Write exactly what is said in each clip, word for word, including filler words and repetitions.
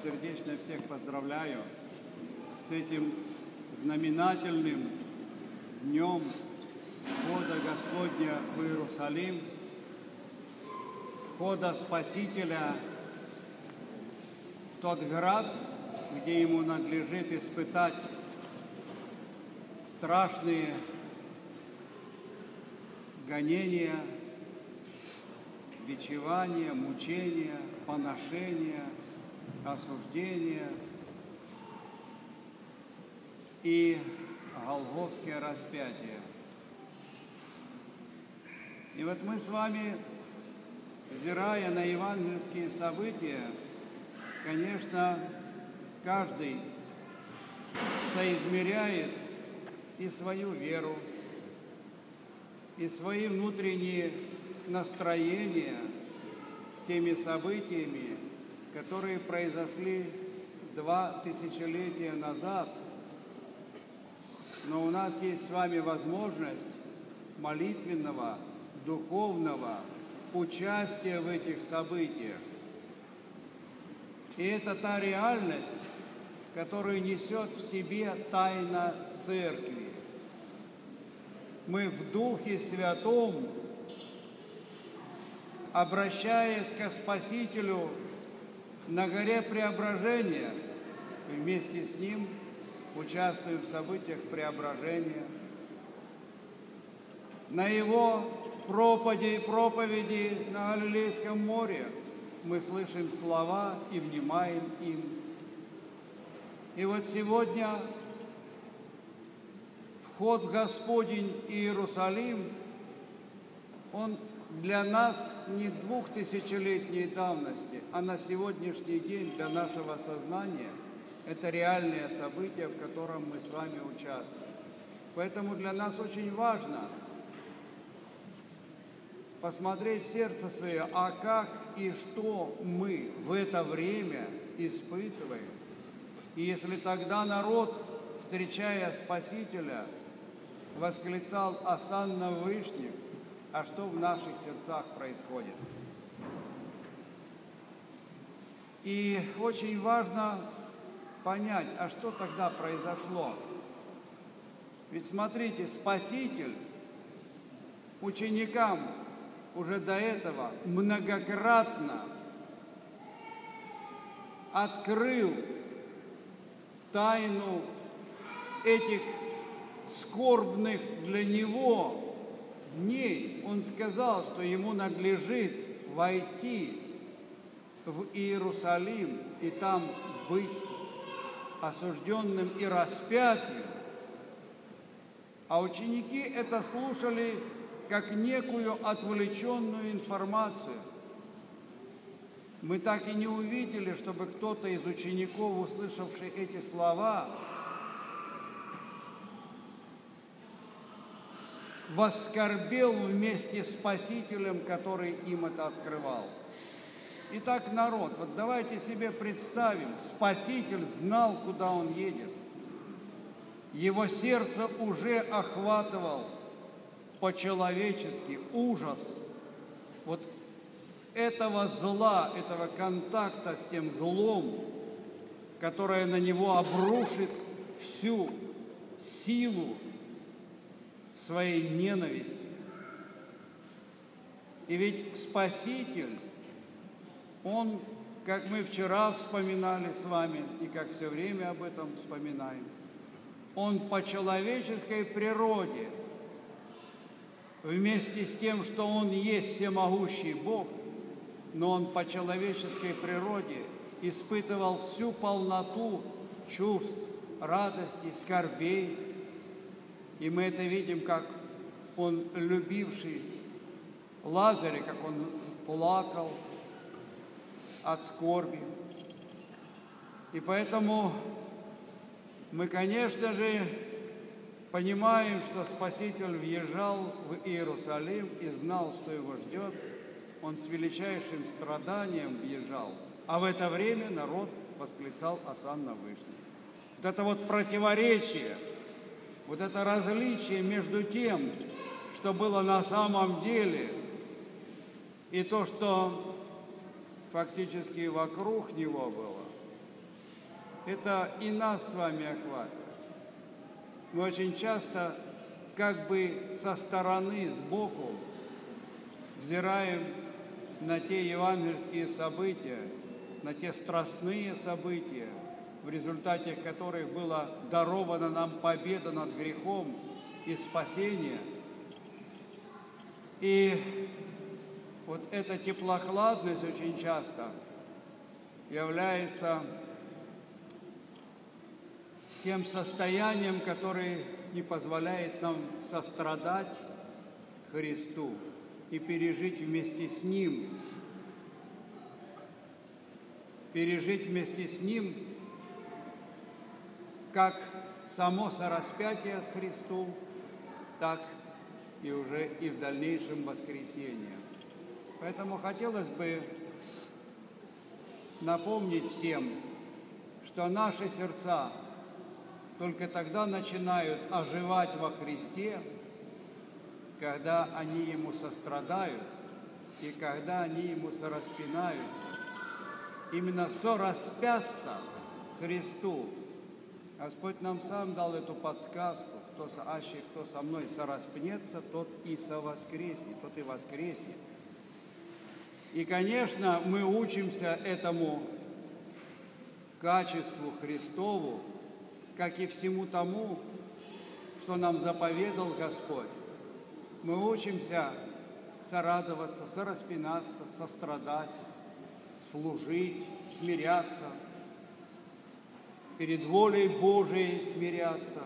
сердечно всех поздравляю с этим знаменательным днем входа Господня в Иерусалим, входа Спасителя в тот град, где ему надлежит испытать страшные гонения, бичевания, мучения, поношения, осуждения и голгофское распятие. И вот мы с вами, взирая на евангельские события, конечно, каждый соизмеряет и свою веру, и свои внутренние настроения с теми событиями, которые произошли два тысячелетия назад. Но у нас есть с вами возможность молитвенного, духовного участия в этих событиях. И это та реальность, которую несет в себе тайна Церкви. Мы в Духе Святом, обращаясь ко Спасителю на горе Преображения, вместе с Ним участвуем в событиях Преображения. На Его проповеди, проповеди на Галилейском море мы слышим слова и внимаем им. И вот сегодня вход в Господень Иерусалим, он для нас не двухтысячелетней давности, а на сегодняшний день для нашего сознания это реальное событие, в котором мы с вами участвуем. Поэтому для нас очень важно посмотреть в сердце свое, а как и что мы в это время испытываем. И если тогда народ, встречая Спасителя, восклицал «Осанна Вышних», а что в наших сердцах происходит? И очень важно понять, а что тогда произошло? Ведь смотрите, Спаситель ученикам уже до этого многократно открыл тайну этих скорбных для него дней. Он сказал, что ему надлежит войти в Иерусалим и там быть осужденным и распятым. А ученики это слушали как некую отвлеченную информацию. Мы так и не увидели, чтобы кто-то из учеников, услышавший эти слова, воскорбел вместе с Спасителем, который им это открывал. Итак, народ, вот давайте себе представим, Спаситель знал, куда он едет. Его сердце уже охватывал по-человечески ужас вот этого зла, этого контакта с тем злом, которое на него обрушит всю силу своей ненависти. И ведь Спаситель, Он, как мы вчера вспоминали с вами, и как все время об этом вспоминаем, Он по человеческой природе, вместе с тем, что Он есть всемогущий Бог, но Он по человеческой природе испытывал всю полноту чувств, радости, скорбей. И мы это видим, как Он, любивший Лазаря, как Он плакал от скорби. И поэтому мы, конечно же, понимаем, что Спаситель въезжал в Иерусалим и знал, что его ждет. Он с величайшим страданием въезжал. А в это время народ восклицал «Осанна Вышних». Вот это вот противоречие, вот это различие между тем, что было на самом деле, и то, что фактически вокруг него было, это и нас с вами охватывает. Мы очень часто как бы со стороны, сбоку взираем на те евангельские события, на те страстные события, в результате которых была дарована нам победа над грехом и спасение. И вот эта теплохладность очень часто является тем состоянием, которое не позволяет нам сострадать Христу и пережить вместе с Ним, пережить вместе с Ним как само сораспятие Христу, так и уже и в дальнейшем воскресенье. Поэтому хотелось бы напомнить всем, что наши сердца только тогда начинают оживать во Христе, когда они Ему сострадают и когда они Ему сораспинаются. Именно сораспяться Христу. Господь нам сам дал эту подсказку: кто со, аще кто со мной сораспнется, тот и совоскреснет, тот и воскреснет. И, конечно, мы учимся этому качеству Христову, как и всему тому, что нам заповедал Господь. Мы учимся сорадоваться, сораспинаться, сострадать, служить, смиряться, перед волей Божией смиряться,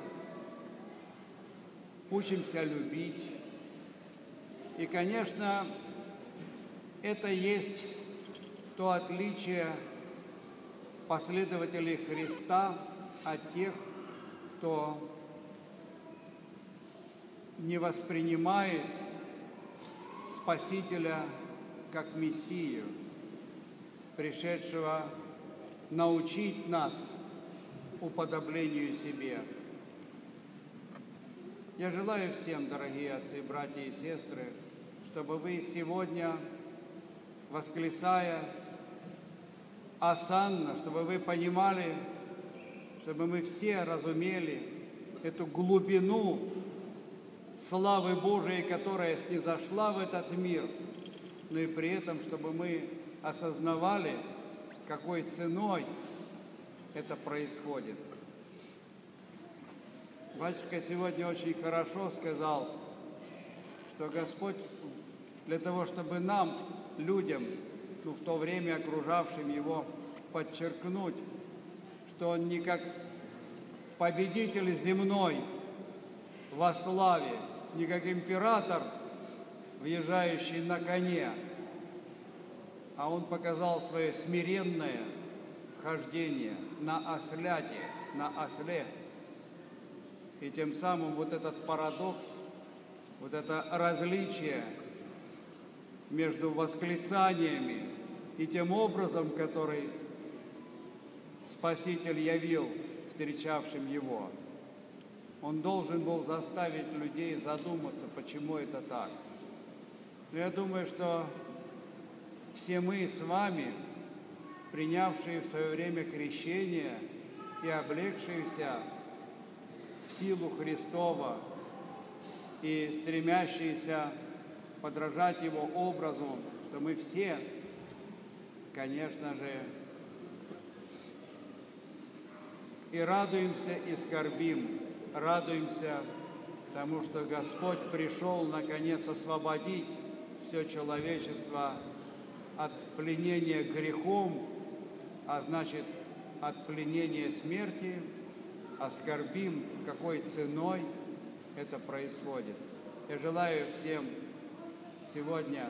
учимся любить. И, конечно, это есть то отличие последователей Христа от тех, кто не воспринимает Спасителя как Мессию, пришедшего научить нас уподоблению себе. Я желаю всем, дорогие отцы, братья и сестры, чтобы вы сегодня, восклицая осанна, чтобы вы понимали, чтобы мы все разумели эту глубину славы Божией, которая снизошла в этот мир, но и при этом, чтобы мы осознавали, какой ценой это происходит. Батюшка сегодня очень хорошо сказал, что Господь для того, чтобы нам, людям, ну, в то время окружавшим Его, подчеркнуть, что Он не как победитель земной во славе, не как император, въезжающий на коне, а Он показал свое смиренное вхождение на осляте, на осле. И тем самым вот этот парадокс, вот это различие между восклицаниями и тем образом, который Спаситель явил встречавшим Его, Он должен был заставить людей задуматься, почему это так. Но я думаю, что все мы с вами, принявшие в свое время крещение и облегшиеся в силу Христова и стремящиеся подражать Его образу, что мы все, конечно же, и радуемся, и скорбим, радуемся тому, что Господь пришел, наконец, освободить все человечество от пленения грехом, а значит, от пленения смерти, а скорбим, какой ценой это происходит. Я желаю всем сегодня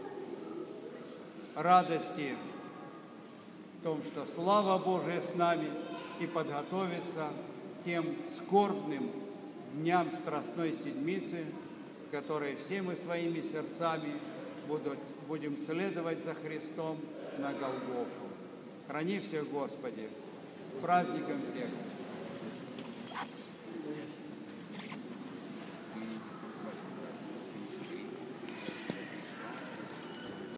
радости в том, что слава Божия с нами, и подготовиться тем скорбным дням Страстной Седмицы, в которой все мы своими сердцами будем следовать за Христом на Голгофу. Храни всех, Господи, с праздником всех!